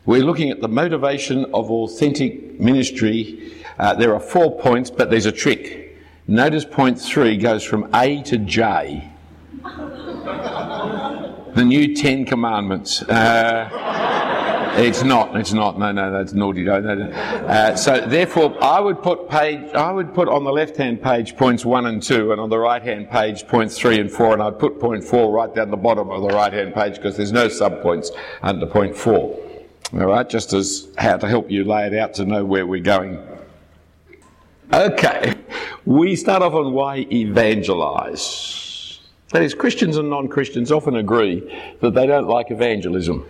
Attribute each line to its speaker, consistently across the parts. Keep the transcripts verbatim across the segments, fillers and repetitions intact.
Speaker 1: We're looking at the motivation of authentic ministry. Uh, there are four points, but there's a trick. Notice point three goes from A to J. The new Ten Commandments. Uh, it's not. It's not. No, no, that's naughty. No, no, no. Uh, so therefore, I would put page. I would put on the left-hand page points one and two, and on the right-hand page points three and four, and I'd put point four right down the bottom of the right-hand page because there's no sub-points under point four. All right, just as how to help you lay it out to know where we're going. Okay, we start off on why evangelise. That is, Christians and non-Christians often agree that they don't like evangelism.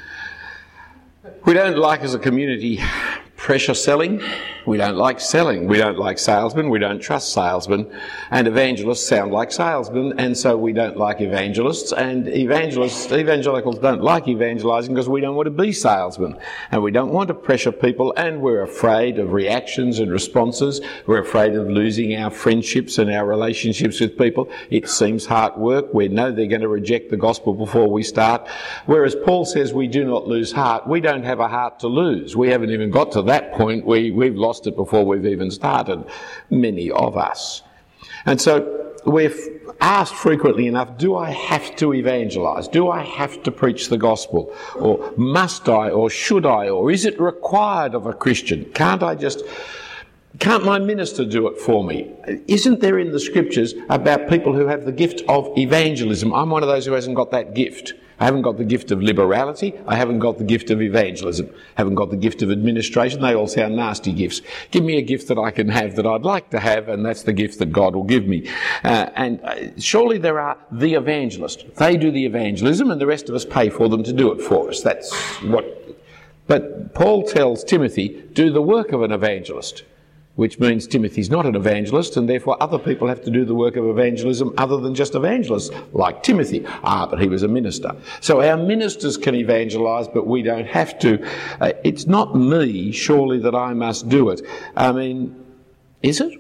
Speaker 1: We don't like, as a community, pressure selling. We don't like selling. We don't like salesmen. We don't trust salesmen. And evangelists sound like salesmen, and so we don't like evangelists. And evangelists, evangelicals don't like evangelising because we don't want to be salesmen. And we don't want to pressure people, and we're afraid of reactions and responses. We're afraid of losing our friendships and our relationships with people. It seems hard work. We know they're going to reject the gospel before we start. Whereas Paul says we do not lose heart. We don't have a heart to lose. We haven't even got to that point. We, we've lost it before we've even started, many of us. And so we've asked frequently enough, do I have to evangelise? Do I have to preach the gospel? Or must I? Or should I? Or is it required of a Christian? Can't I just... Can't my minister do it for me? Isn't there in the scriptures about people who have the gift of evangelism? I'm one of those who hasn't got that gift. I haven't got the gift of liberality. I haven't got the gift of evangelism. I haven't got the gift of administration. They all sound nasty gifts. Give me a gift that I can have that I'd like to have, and that's the gift that God will give me. Uh, and uh, surely there are the evangelists. They do the evangelism, and the rest of us pay for them to do it for us. That's what... But Paul tells Timothy, do the work of an evangelist, which means Timothy's not an evangelist, and therefore other people have to do the work of evangelism other than just evangelists, like Timothy. Ah, but he was a minister. So our ministers can evangelise, but we don't have to. Uh, it's not me, surely, that I must do it. I mean, is it?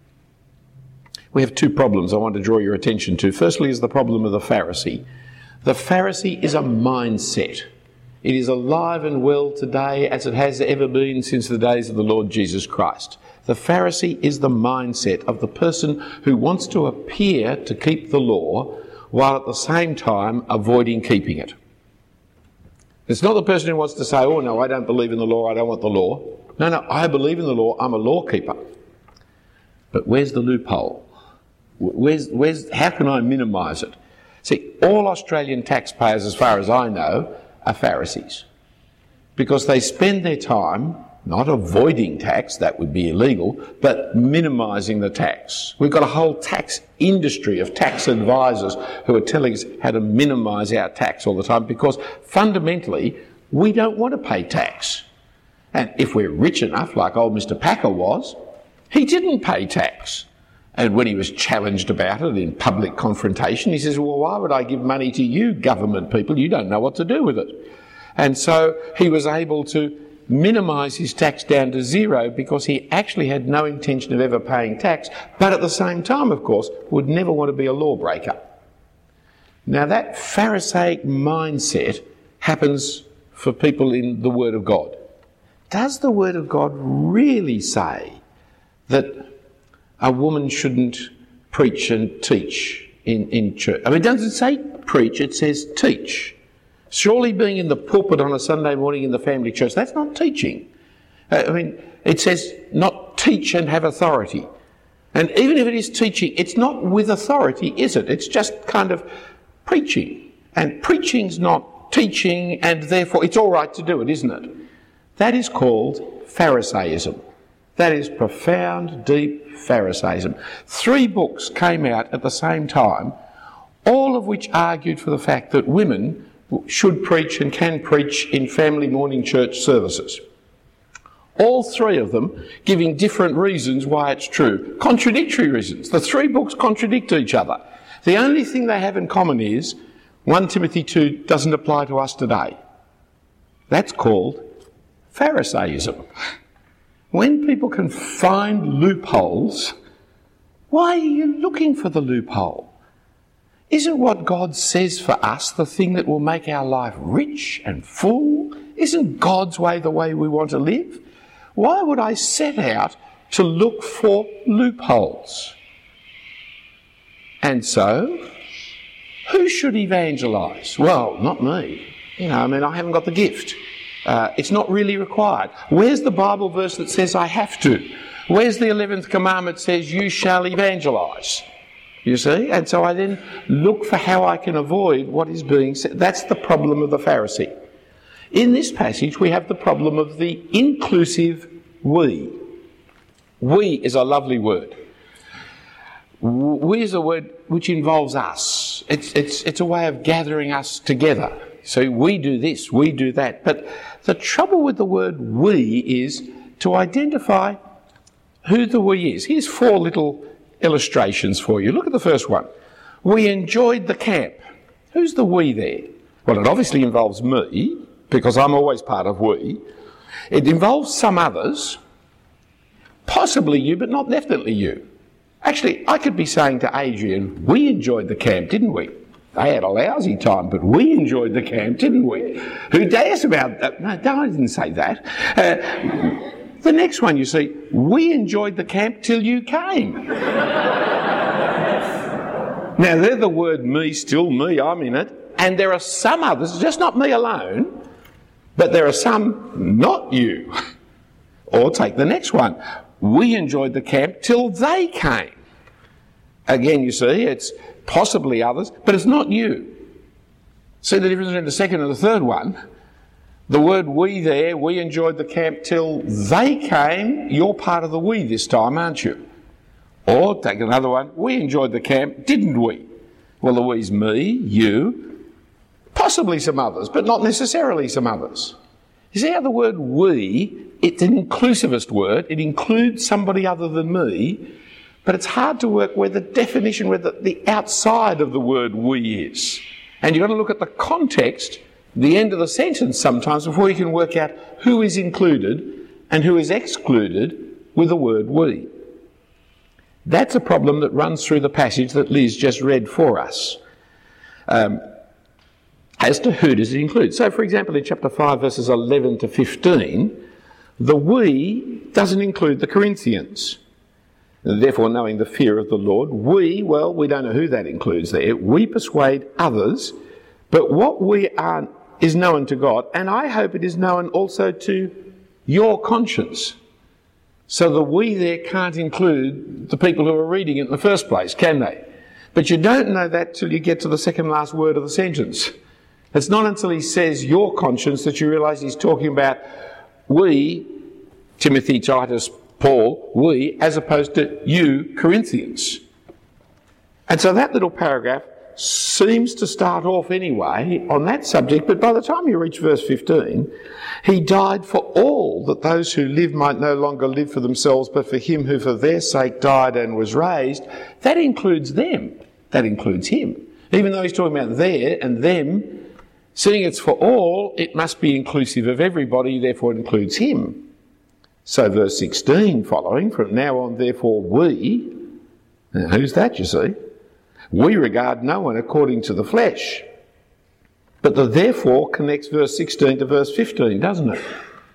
Speaker 1: We have two problems I want to draw your attention to. Firstly is the problem of the Pharisee. The Pharisee is a mindset. It is alive and well today as it has ever been since the days of the Lord Jesus Christ. The Pharisee is the mindset of the person who wants to appear to keep the law while at the same time avoiding keeping it. It's not the person who wants to say, oh no, I don't believe in the law, I don't want the law. No, no, I believe in the law, I'm a law keeper. But where's the loophole? Where's, where's, how can I minimise it? See, all Australian taxpayers, as far as I know, are Pharisees. Because they spend their time not avoiding tax, that would be illegal, but minimising the tax. We've got a whole tax industry of tax advisors who are telling us how to minimise our tax all the time because fundamentally we don't want to pay tax. And if we're rich enough, like old Mister Packer was, he didn't pay tax. And when he was challenged about it in public confrontation, he says, well, why would I give money to you, government people? You don't know what to do with it. And so he was able to minimise his tax down to zero because he actually had no intention of ever paying tax, but at the same time, of course, would never want to be a lawbreaker. Now that Pharisaic mindset happens for people in the Word of God. Does the Word of God really say that a woman shouldn't preach and teach in, in church? I mean, it doesn't say preach, it says teach. Surely being in the pulpit on a Sunday morning in the family church, that's not teaching. Uh, I mean, it says not teach and have authority. And even if it is teaching, it's not with authority, is it? It's just kind of preaching. And preaching's not teaching, and therefore it's all right to do it, isn't it? That is called Pharisaism. That is profound, deep Pharisaism. Three books came out at the same time, all of which argued for the fact that women should preach and can preach in family morning church services. All three of them giving different reasons why it's true. Contradictory reasons. The three books contradict each other. The only thing they have in common is First Timothy two doesn't apply to us today. That's called Pharisaism. When people can find loopholes, why are you looking for the loophole? Isn't what God says for us the thing that will make our life rich and full isn't God's way the way we want to live? Why would I set out to look for loopholes? And so, who should evangelise? Well, not me. You know, I mean, I haven't got the gift. Uh, it's not really required. Where's the Bible verse that says I have to? Where's the eleventh commandment that says you shall evangelise? You see? And so I then look for how I can avoid what is being said. That's the problem of the Pharisee. In this passage, we have the problem of the inclusive we. We is a lovely word. We is a word which involves us. It's, it's, it's a way of gathering us together. So we do this, we do that. But the trouble with the word we is to identify who the we is. Here's four little illustrations for you. Look at the first one. We enjoyed the camp. Who's the we there? Well, it obviously involves me, because I'm always part of we. It involves some others, possibly you, but not definitely you. Actually, I could be saying to Adrian, we enjoyed the camp, didn't we? They had a lousy time, but we enjoyed the camp, didn't we? Who dares about that? No, no, I didn't say that. Uh, the next one, you see, we enjoyed the camp till you came. Now, they're the word me, still me, I'm in it. And there are some others, just not me alone, but there are some not you. Or take the next one. We enjoyed the camp till they came. Again, you see, it's possibly others, but it's not you. See the difference between the second and the third one? The word we there, we enjoyed the camp till they came. You're part of the we this time, aren't you? Or take another one. We enjoyed the camp, didn't we? Well, the we's me, you, possibly some others, but not necessarily some others. You see how the word we, it's an inclusivist word. It includes somebody other than me, but it's hard to work where the definition, where the, the outside of the word we is. And you've got to look at the context, the end of the sentence sometimes, before you can work out who is included and who is excluded with the word we. That's a problem that runs through the passage that Liz just read for us. Um, as to who does it include. So, for example, in chapter five, verses eleven to fifteen, the we doesn't include the Corinthians. Therefore, knowing the fear of the Lord, we, well, we don't know who that includes there, we persuade others, but what we are is known to God, and I hope it is known also to your conscience. So the we there can't include the people who are reading it in the first place, can they? But you don't know that till you get to the second last word of the sentence. It's not until he says your conscience that you realise he's talking about we, Timothy, Titus, Paul, we, as opposed to you, Corinthians. And so that little paragraph seems to start off anyway on that subject, but by the time you reach verse fifteen, he died for all, that those who live might no longer live for themselves, but for him who for their sake died and was raised. That includes them. That includes him. Even though he's talking about there and them, seeing it's for all, it must be inclusive of everybody, therefore it includes him. So verse sixteen following, from now on therefore we, now who's that you see? We regard no one according to the flesh. But the therefore connects verse sixteen to verse fifteen, doesn't it?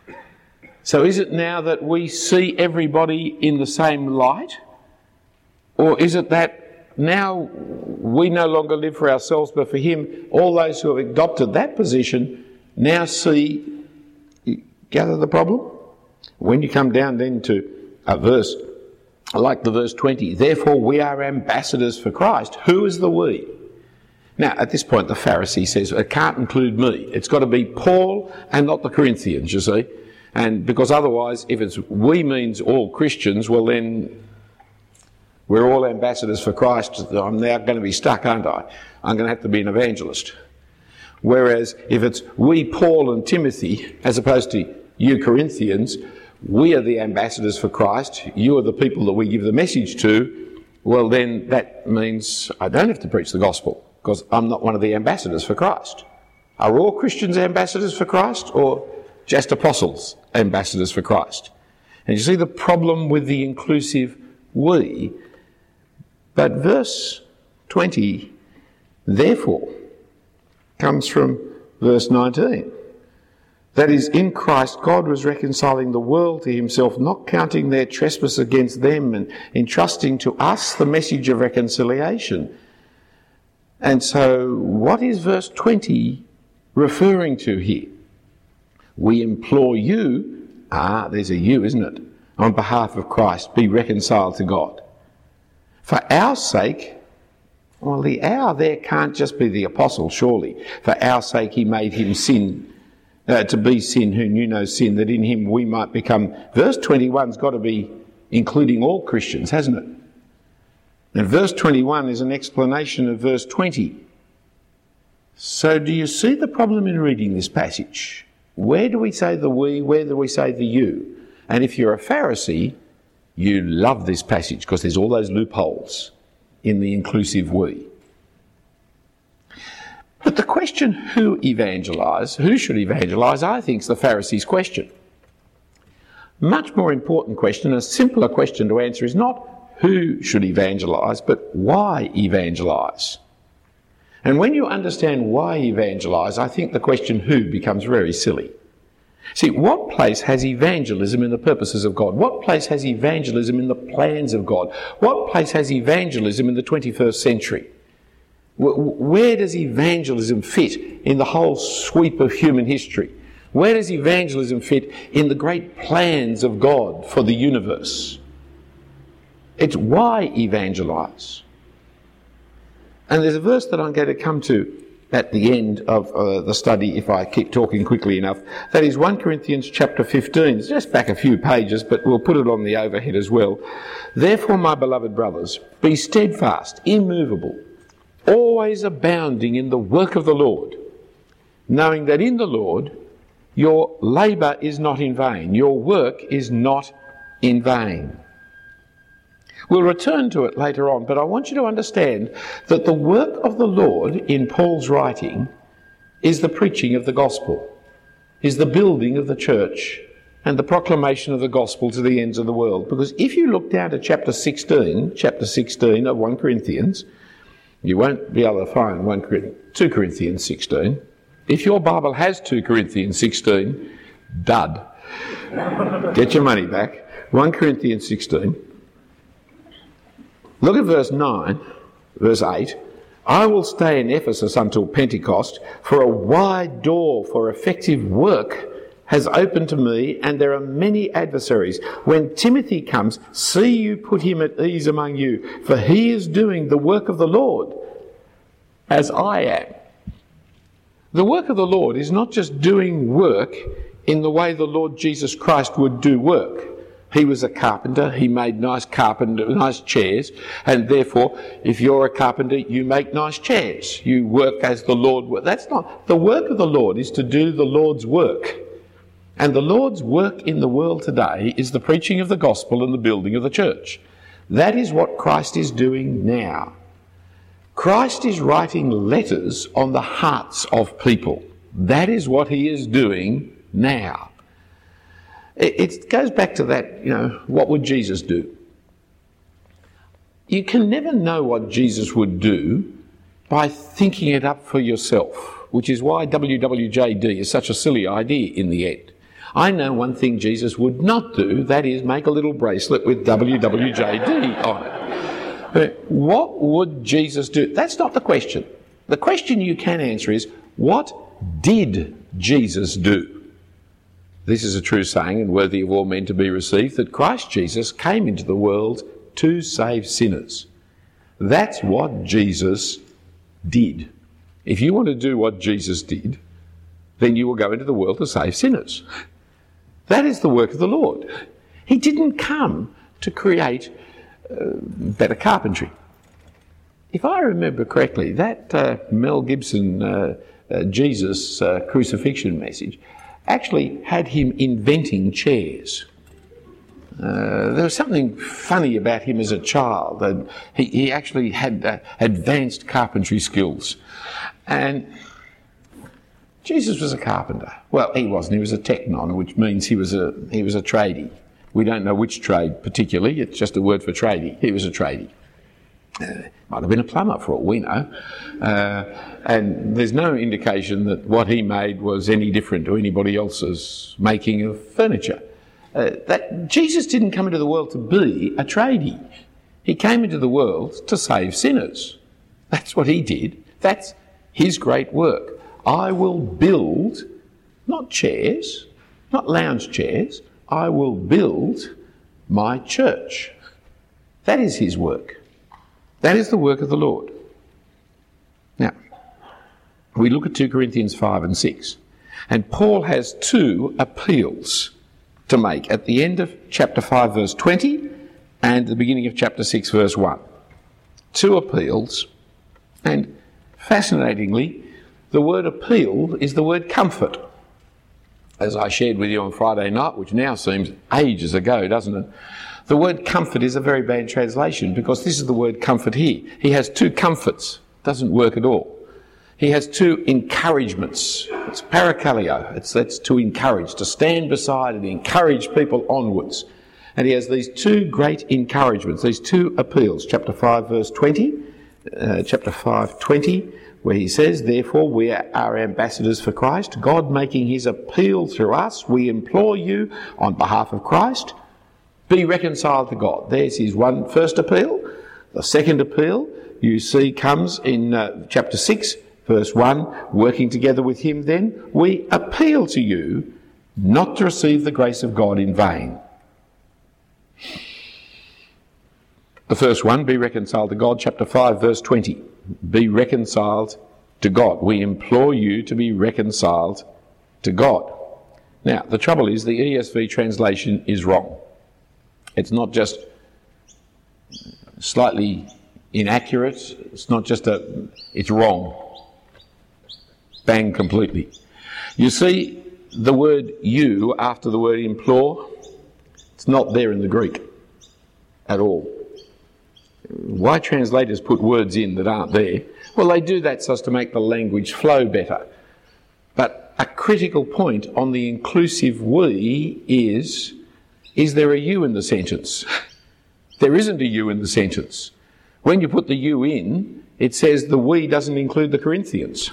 Speaker 1: So is it now that we see everybody in the same light? Or is it that now we no longer live for ourselves but for him? All those who have adopted that position now see, you gather the problem? When you come down then to a verse, like the verse twenty, therefore we are ambassadors for Christ. Who is the we? Now, at this point, the Pharisee says, it can't include me. It's got to be Paul and not the Corinthians, you see. And because otherwise, if it's we means all Christians, well then we're all ambassadors for Christ. I'm now going to be stuck, aren't I? I'm going to have to be an evangelist. Whereas if it's we, Paul and Timothy, as opposed to you Corinthians, we are the ambassadors for Christ, you are the people that we give the message to, well then that means I don't have to preach the gospel because I'm not one of the ambassadors for Christ. Are all Christians ambassadors for Christ or just apostles ambassadors for Christ? And you see the problem with the inclusive we. But verse twenty, therefore, comes from verse nineteen. That is, in Christ, God was reconciling the world to himself, not counting their trespass against them and entrusting to us the message of reconciliation. And so what is verse twenty referring to here? We implore you, ah, there's a you, isn't it? On behalf of Christ, be reconciled to God. For our sake, well, the our there can't just be the apostle, surely. For our sake he made him sin, uh, to be sin who knew no sin, that in him we might become... Verse twenty-one's got to be including all Christians, hasn't it? And verse twenty-one is an explanation of verse twenty. So do you see the problem in reading this passage? Where do we say the we, where do we say the you? And if you're a Pharisee, you love this passage because there's all those loopholes in the inclusive we. But the question who evangelise, who should evangelise, I think is the Pharisees' question. Much more important question, a simpler question to answer is not who should evangelise, but why evangelise? And when you understand why evangelise, I think the question who becomes very silly. See, what place has evangelism in the purposes of God? What place has evangelism in the plans of God? What place has evangelism in the twenty-first century? Where does evangelism fit in the whole sweep of human history? Where does evangelism fit in the great plans of God for the universe? It's why evangelise. And there's a verse that I'm going to come to at the end of uh, the study, if I keep talking quickly enough. That is First Corinthians chapter fifteen. It's just back a few pages, but we'll put it on the overhead as well. Therefore, my beloved brothers, be steadfast, immovable, always abounding in the work of the Lord, knowing that in the Lord your labour is not in vain, your work is not in vain. We'll return to it later on, but I want you to understand that the work of the Lord in Paul's writing is the preaching of the gospel, is the building of the church and the proclamation of the gospel to the ends of the world. Because if you look down to chapter sixteen, chapter sixteen of First Corinthians, you won't be able to find Second Corinthians sixteen. If your Bible has Second Corinthians sixteen, dud. Get your money back. First Corinthians sixteen. Look at verse nine, verse eight. I will stay in Ephesus until Pentecost, for a wide door for effective work has opened to me, and there are many adversaries. When Timothy comes, see you put him at ease among you, for he is doing the work of the Lord, as I am. The work of the Lord is not just doing work in the way the Lord Jesus Christ would do work. He was a carpenter, he made nice carpenter, nice chairs, and therefore, if you're a carpenter, you make nice chairs. You work as the Lord works. That's not, the work of the Lord is to do the Lord's work. And the Lord's work in the world today is the preaching of the gospel and the building of the church. That is what Christ is doing now. Christ is writing letters on the hearts of people. That is what he is doing now. It goes back to that, you know, what would Jesus do? You can never know what Jesus would do by thinking it up for yourself, which is why W W J D is such a silly idea in the end. I know one thing Jesus would not do, that is make a little bracelet with W W J D on it. But what would Jesus do? That's not the question. The question you can answer is, what did Jesus do? This is a true saying and worthy of all men to be received, that Christ Jesus came into the world to save sinners. That's what Jesus did. If you want to do what Jesus did, then you will go into the world to save sinners. That is the work of the Lord. He didn't come to create uh, better carpentry. If I remember correctly, that uh, Mel Gibson uh, uh, Jesus uh, crucifixion message actually had him inventing chairs. Uh, there was something funny about him as a child, and he, he actually had uh, advanced carpentry skills. And Jesus was a carpenter. Well, he wasn't. He was a teknon, which means he was a he was a tradie. We don't know which trade particularly. It's just a word for tradie. He was a tradie. Uh, might have been a plumber for all we know. Uh, and there's no indication that what he made was any different to anybody else's making of furniture. Uh, that Jesus didn't come into the world to be a tradie. He came into the world to save sinners. That's what he did. That's his great work. I will build, not chairs, not lounge chairs, I will build my church. That is his work. That is the work of the Lord. Now, we look at two Corinthians five and six, and Paul has two appeals to make at the end of chapter five verse twenty and the beginning of chapter six verse one. Two appeals, and fascinatingly, the word appeal is the word comfort. As I shared with you on Friday night, which now seems ages ago, doesn't it? The word comfort is a very bad translation because this is the word comfort here. He has two comforts. Doesn't work at all. He has two encouragements. It's parakaleo. It's that's to encourage, to stand beside and encourage people onwards. And he has these two great encouragements, these two appeals. Chapter five, verse twenty. Uh, chapter five, twenty, where he says, therefore we are ambassadors for Christ, God making his appeal through us. We implore you on behalf of Christ, be reconciled to God. There's his one first appeal. The second appeal you see comes in uh, chapter six, verse one, working together with him then, we appeal to you not to receive the grace of God in vain. The first one, be reconciled to God, chapter five, verse twenty. Be reconciled to God. We implore you to be reconciled to God. Now, the trouble is the E S V translation is wrong. It's not just slightly inaccurate. It's not just a... It's wrong. Bang completely. You see, the word you after the word implore, it's not there in the Greek at all. Why translators put words in that aren't there? Well, they do that so as to make the language flow better. But a critical point on the inclusive we is, is there a you in the sentence? There isn't a you in the sentence. When you put the you in, it says the we doesn't include the Corinthians.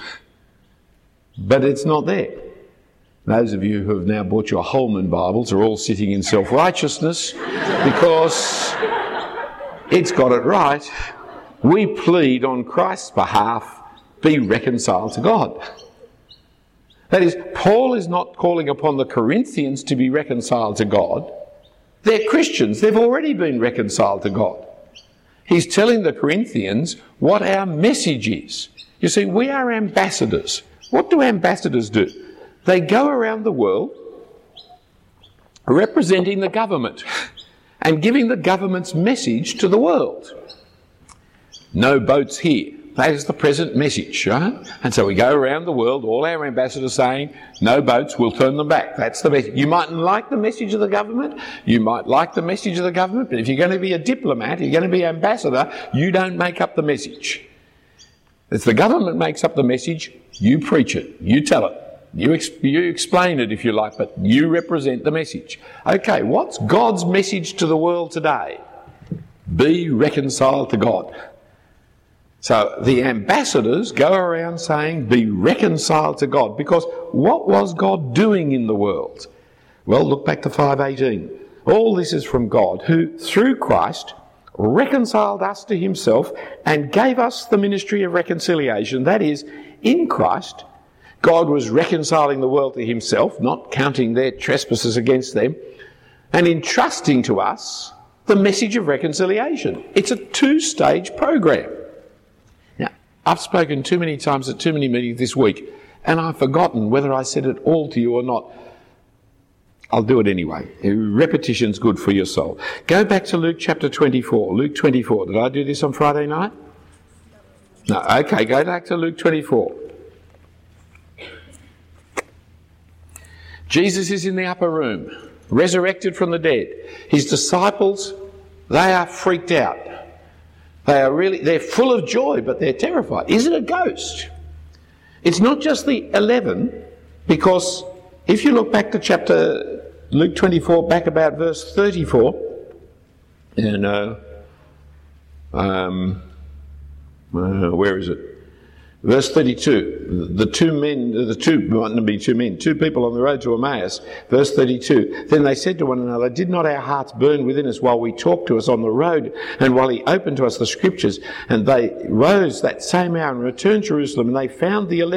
Speaker 1: But it's not there. Those of you who have now bought your Holman Bibles are all sitting in self-righteousness because it's got it right. We plead on Christ's behalf, be reconciled to God. That is, Paul is not calling upon the Corinthians to be reconciled to God. They're Christians. They've already been reconciled to God. He's telling the Corinthians what our message is. You see, we are ambassadors. What do ambassadors do? They go around the world representing the government and giving the government's message to the world. No boats here. That is the present message, right? And so we go around the world, all our ambassadors saying, no boats, we'll turn them back. That's the message. You mightn't like the message of the government, you might like the message of the government, but if you're going to be a diplomat, you're going to be an ambassador, you don't make up the message. If the government makes up the message, you preach it, you tell it, you, ex- you explain it if you like, but you represent the message. Okay, what's God's message to the world today? Be reconciled to God. So the ambassadors go around saying, be reconciled to God. Because what was God doing in the world? Well, look back to five eighteen. All this is from God, who through Christ reconciled us to himself and gave us the ministry of reconciliation. That is, in Christ, God was reconciling the world to himself, not counting their trespasses against them, and entrusting to us the message of reconciliation. It's a two-stage program. I've spoken too many times at too many meetings this week, and I've forgotten whether I said it all to you or not. I'll do it anyway. Repetition's good for your soul. Go back to Luke chapter twenty-four. Luke twenty-four. Did I do this on Friday night? No. Okay, go back to Luke twenty-four. Jesus is in the upper room, resurrected from the dead. His disciples, they are freaked out. They are really, they're full of joy, but they're terrified. Is it a ghost? It's not just the eleven, because if you look back to chapter Luke twenty-four, back about verse thirty-four, and uh, um, Uh, where is it? Verse thirty-two, the two men, the two, might not be two men, two people on the road to Emmaus. Verse thirty-two, then they said to one another, did not our hearts burn within us while we talked to us on the road and while he opened to us the scriptures? And they rose that same hour and returned to Jerusalem, and they found the eleven